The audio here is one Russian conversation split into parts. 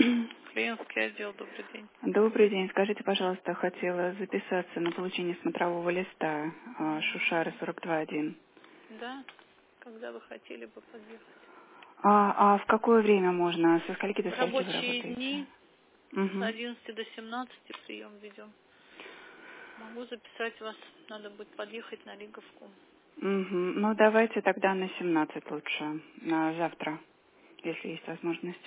Клиентский отдел, добрый день. Добрый день. Скажите, пожалуйста, хотела записаться на получение смотрового листа Шушары 42.1. Да, когда вы хотели бы подъехать? А в какое время можно? Со скольки до В скольки вы рабочие работаете? дни с Угу. 11 до 17 прием ведем. Могу записать вас, надо будет подъехать на Лиговку. Угу. Ну, давайте тогда на 17 лучше, на завтра, если есть возможность.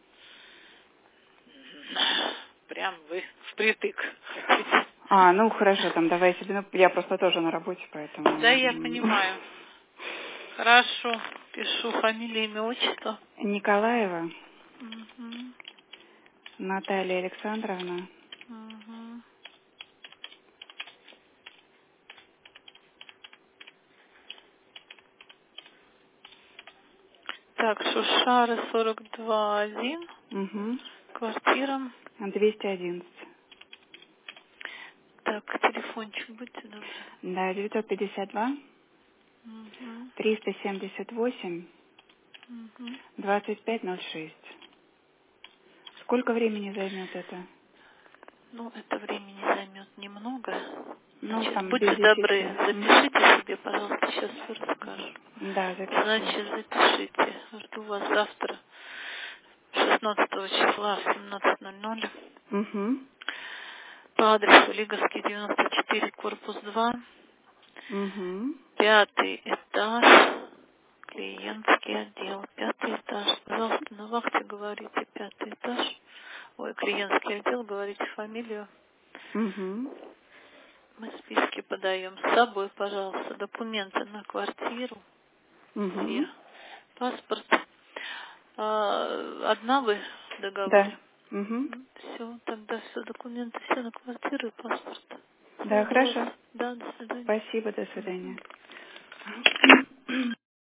Прям вы впритык хотите. Ну хорошо, там давайте, ну, я просто тоже на работе, поэтому... Да, я понимаю. Хорошо, пишу фамилия, имя, отчество. Николаева Угу. Наталья Александровна. Угу. Так, Шушары 42.1, Угу. квартира. 211. Так, телефончик, будьте добры. Да, 952 Угу. 378 Угу. 2506. Сколько времени займет это? Ну, это времени займет немного. Ну, Значит, там без будьте добры, 10. запишите себе, пожалуйста, сейчас все расскажу. Да, записываю. Значит, запишите. Жду вас завтра, 16 числа в 17:00 Угу. по адресу Лиговский, 94, корпус 2, Угу. 5-й этаж, клиентский отдел, 5-й этаж. Пожалуйста, на вахте говорите 5-й этаж. Ой, клиентский отдел, говорите фамилию. Угу. Мы списки подаем с собой, пожалуйста, документы на квартиру, Угу. все, паспорт. Одна вы в Да. договоре? Угу. Все, тогда все документы, все на квартиру и паспорт. Все, Да, жду вас. хорошо. Да, до свидания. Спасибо, до свидания.